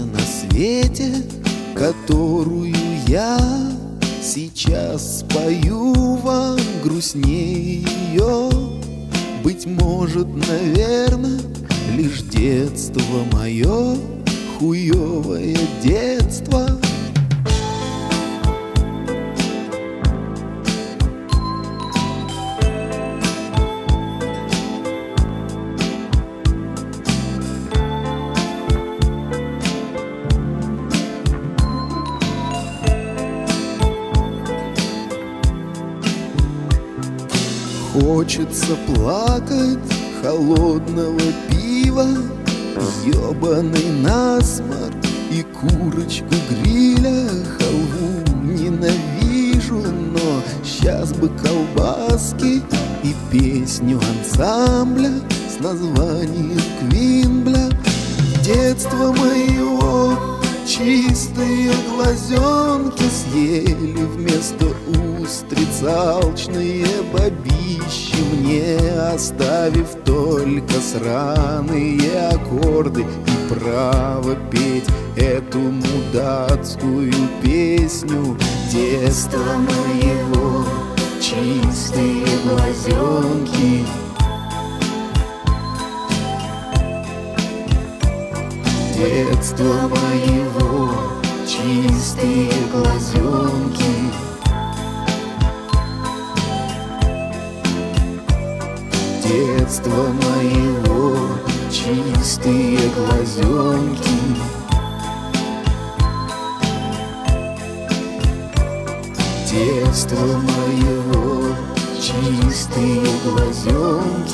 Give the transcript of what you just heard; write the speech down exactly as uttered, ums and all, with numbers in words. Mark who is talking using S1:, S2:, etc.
S1: на свете, которую я сейчас спою вам, грустнее ее. Быть может, наверно, лишь детство мое, хуевое детство. Хочется плакать холодного пива, ёбаный насморк и курочку гриля. Халву ненавижу, но сейчас бы колбаски и песню ансамбля с названием Квинбля. Детство моего чистые глазенки съели вместо устриц алчные бабищи, мне оставив только сраные аккорды и право петь эту мудацкую песню. Детство моего чистые глазенки, детство моего чистые глазенки, детство моего чистые глазенки, детство моего чистые глазенки.